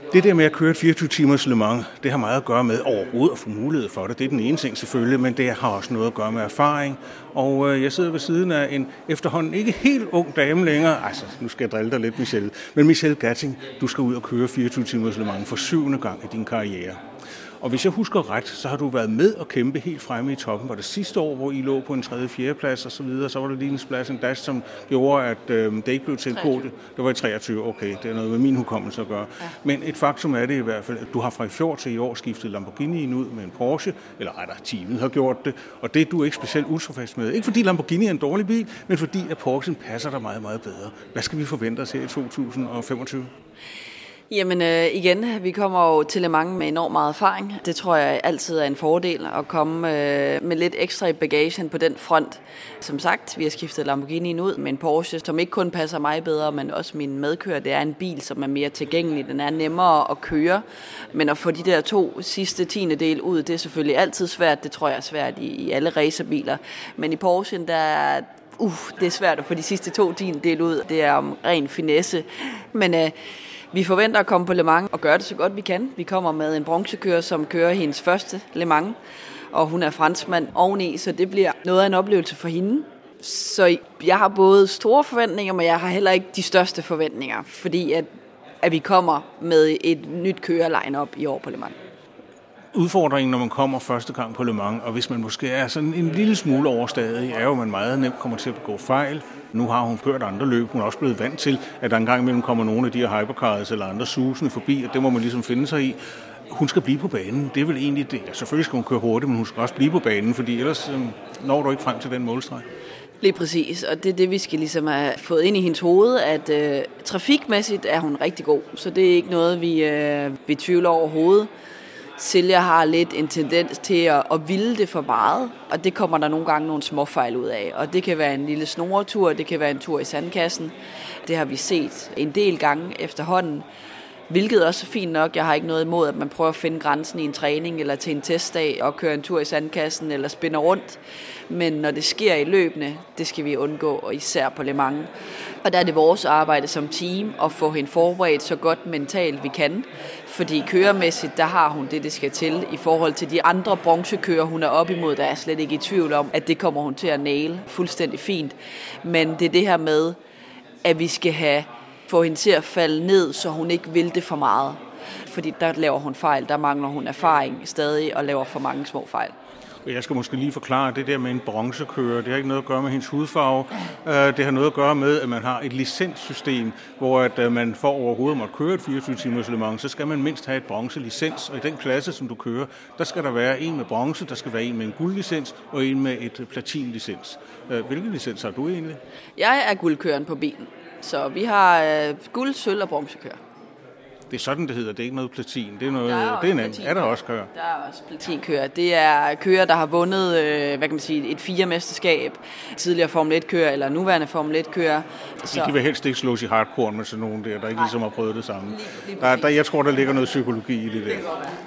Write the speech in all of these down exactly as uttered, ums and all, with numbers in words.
Det der med at køre et fireogtyve timers Le Mans, det har meget at gøre med overhovedet at få mulighed for det. Det er den ene ting selvfølgelig, men det har også noget at gøre med erfaring. Og øh, jeg sidder ved siden af en efterhånden ikke helt ung dame længere. Altså, nu skal jeg drille dig lidt, Michelle. Men Michelle Gatting, du skal ud og køre fireogtyve timers Le Mans for syvende gang i din karriere. Og hvis jeg husker ret, så har du været med og kæmpe helt fremme i toppen. Var det sidste år, hvor I lå på en tredje fjerde plads og så videre, så var der lige en splash and dash, som gjorde, at øh, det ikke blev til en kvote. Det var i treogtyve, okay, det er noget med min hukommelse at gøre. Ja. Men et faktum er det i hvert fald, at du har fra i fjor til i år skiftet Lamborghini'en ud med en Porsche, eller rettere, teamet har gjort det, og det er du ikke specielt utilfreds med. Ikke fordi Lamborghini er en dårlig bil, men fordi at Porschen passer dig meget, meget bedre. Hvad skal vi forvente os her i to tusind og femogtyve? Jamen øh, igen, vi kommer jo til Le Mans med enormt meget erfaring. Det tror jeg altid er en fordel at komme øh, med lidt ekstra i bagagen på den front. Som sagt, vi har skiftet Lamborghini'en ud med en Porsche, som ikke kun passer mig bedre, men også min medkører. Det er en bil, som er mere tilgængelig. Den er nemmere at køre, men at få de der to sidste tiende del ud, det er selvfølgelig altid svært. Det tror jeg er svært i, i alle racerbiler. Men i Porschen, der er uh, det er svært at få de sidste to tiende del ud. Det er om ren finesse. Men øh, vi forventer at komme på Le Mans og gøre det så godt vi kan. Vi kommer med en bronzekører, som kører hendes første Le Mans, og hun er franskmand oveni, så det bliver noget af en oplevelse for hende. Så jeg har både store forventninger, men jeg har heller ikke de største forventninger, fordi at, at vi kommer med et nyt kører-line-up i år på Le Mans. Udfordringen, når man kommer første gang på Le Mans, og hvis man måske er sådan en lille smule overstadig, er jo, at man meget nemt kommer til at begå fejl. Nu har hun kørt andre løb. Hun er også blevet vant til, at der engang imellem kommer nogle af de her hypercars eller andre susende forbi, og det må man ligesom finde sig i. Hun skal blive på banen. Det er vel egentlig det. Ja, selvfølgelig skal hun køre hurtigt, men hun skal også blive på banen, fordi ellers øh, når du ikke frem til den målstreg. Lige præcis, og det er det, vi skal ligesom have fået ind i hendes hoved, at øh, trafikmæssigt er hun rigtig god, så det er ikke noget, vi, øh, vi tvivler overhovedet. Silja har lidt en tendens til at, at ville det for meget, og det kommer der nogle gange nogle småfejl ud af. Og det kan være en lille snoretur, det kan være en tur i sandkassen. Det har vi set en del gange efterhånden, hvilket også er fint nok. Jeg har ikke noget imod, at man prøver at finde grænsen i en træning eller til en testdag og køre en tur i sandkassen eller spinne rundt. Men når det sker i løbende, det skal vi undgå, og især på Le Mans. Og der er det vores arbejde som team at få hende forberedt så godt mentalt vi kan. Fordi køremæssigt, der har hun det, det skal til. I forhold til de andre bronzekører, hun er op imod, der er slet ikke i tvivl om, at det kommer hun til at næle fuldstændig fint. Men det er det her med, at vi skal have få hende til at falde ned, så hun ikke vil det for meget. Fordi der laver hun fejl, der mangler hun erfaring stadig og laver for mange små fejl. Jeg skal måske lige forklare det der med en bronzekører. Det har ikke noget at gøre med hendes hudfarve. Det har noget at gøre med, at man har et licenssystem, hvor at man for overhovedet måtte køre et fireogtyve timers Le Mans, så skal man mindst have et bronzelicens. Og i den klasse, som du kører, der skal der være en med bronze, der skal være en med en guldlicens og en med et platinlicens. Hvilken licens har du egentlig? Jeg er guldkøren på bilen, så vi har guld, sølv og bronzekører. Det er sådan, det hedder. Det er ikke noget platin. Det er noget. Er det er en anden. Er der også kører? Der er også platinkører. Det er kører, der har vundet, øh, hvad kan man sige, et fire-mesterskab. Tidligere Formel et-kører eller nuværende Formel et-kører. Så de vil helst ikke slås i hardcore med sådan nogen der, der ikke ligesom har prøvet det samme. Lige, lige der, der, jeg tror, der ligger noget psykologi i det der.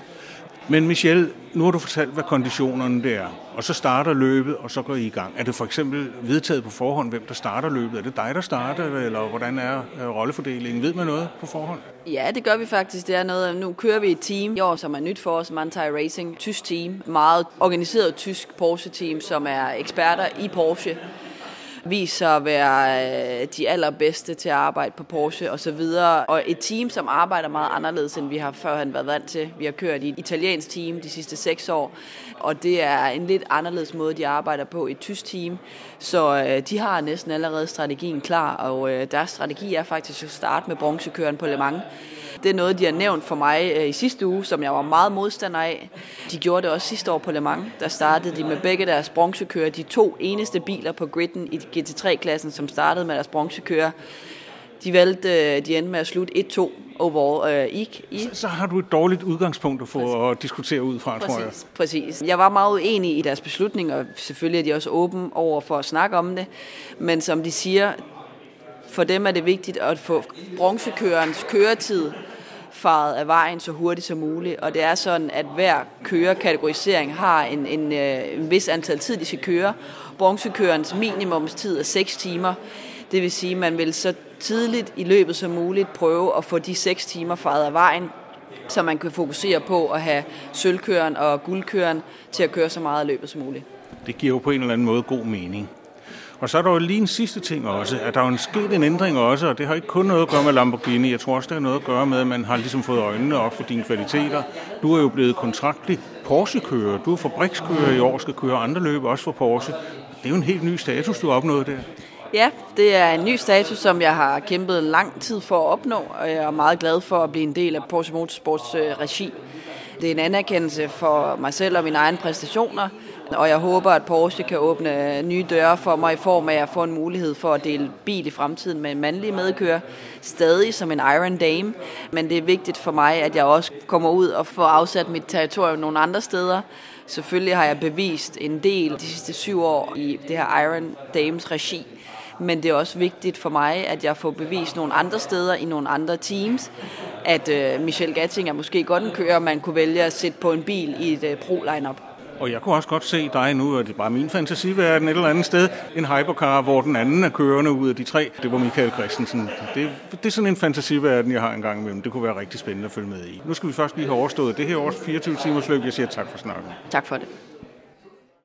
Men Michelle, nu har du fortalt, hvad konditionerne det er, og så starter løbet, og så går I i gang. Er det for eksempel vedtaget på forhånd, hvem der starter løbet? Er det dig, der starter, eller hvordan er rollefordelingen? Ved man noget på forhånd? Ja, det gør vi faktisk. Det er noget. Nu kører vi et team i år, som er nyt for os, Manthey Racing, tysk team. Meget organiseret tysk Porsche-team, som er eksperter i Porsche. Viser at være de allerbedste til at arbejde på Porsche og så videre. Og et team, som arbejder meget anderledes, end vi har førhen været vant til. Vi har kørt i et italiensk team de sidste seks år, og det er en lidt anderledes måde, de arbejder på i et tysk team. Så de har næsten allerede strategien klar, og deres strategi er faktisk at starte med bronzekøren på Le Mans. Det er noget, de har nævnt for mig i sidste uge, som jeg var meget modstander af. De gjorde det også sidste år på Le Mans. Der startede de med begge deres bronzekører. De to eneste biler på griden i G T tre-klassen, som startede med deres bronzekører. De valgte, de endte med at slutte et to overall. I, i. Så, så har du et dårligt udgangspunkt at få præcis. At diskutere ud fra, præcis, tror jeg. Præcis. Jeg var meget uenig i deres beslutning, og selvfølgelig er de også åbne over for at snakke om det. Men som de siger, for dem er det vigtigt at få bronzekørens køretid faret af vejen så hurtigt som muligt, og det er sådan, at hver kørekategorisering har en, en, en vis antal tid, de skal køre. Bronzekørens minimumstid er seks timer. Det vil sige, at man vil så tidligt i løbet som muligt prøve at få de seks timer faret af vejen, så man kan fokusere på at have sølvkøren og guldkøren til at køre så meget af løbet som muligt. Det giver jo på en eller anden måde god mening. Og så er der jo lige en sidste ting også, at der er jo sket en ændring også, og det har ikke kun noget at gøre med Lamborghini. Jeg tror også, det har noget at gøre med, at man har ligesom fået øjnene op for dine kvaliteter. Du er jo blevet kontraktlig Porsche-kører. Du er fabrikskører i år, skal køre andre løb også for Porsche. Det er jo en helt ny status, du har opnået der. Ja, det er en ny status, som jeg har kæmpet lang tid for at opnå, og jeg er meget glad for at blive en del af Porsche Motorsports regi. Det er en anerkendelse for mig selv og mine egne præstationer, og jeg håber, at Porsche kan åbne nye døre for mig i form af at få en mulighed for at dele bil i fremtiden med en mandlig medkører, stadig som en Iron Dame. Men det er vigtigt for mig, at jeg også kommer ud og får afsat mit territorium nogle andre steder. Selvfølgelig har jeg bevist en del de sidste syv år i det her Iron Dames regi, men det er også vigtigt for mig, at jeg får bevist nogle andre steder i nogle andre teams, at øh, Michelle Gatting er måske godt en kører, man kunne vælge at sætte på en bil i et øh, pro-lineup. Og jeg kunne også godt se dig nu, og det er bare min fantasiverden et eller andet sted, en hypercar, hvor den anden er kørende ud af de tre. Det var Michael Christensen. Det, det er sådan en fantasiverden, jeg har en gang imellem. Det kunne være rigtig spændende at følge med i. Nu skal vi først lige have overstået det her års fireogtyve timers løb. Jeg siger tak for snakken. Tak for det.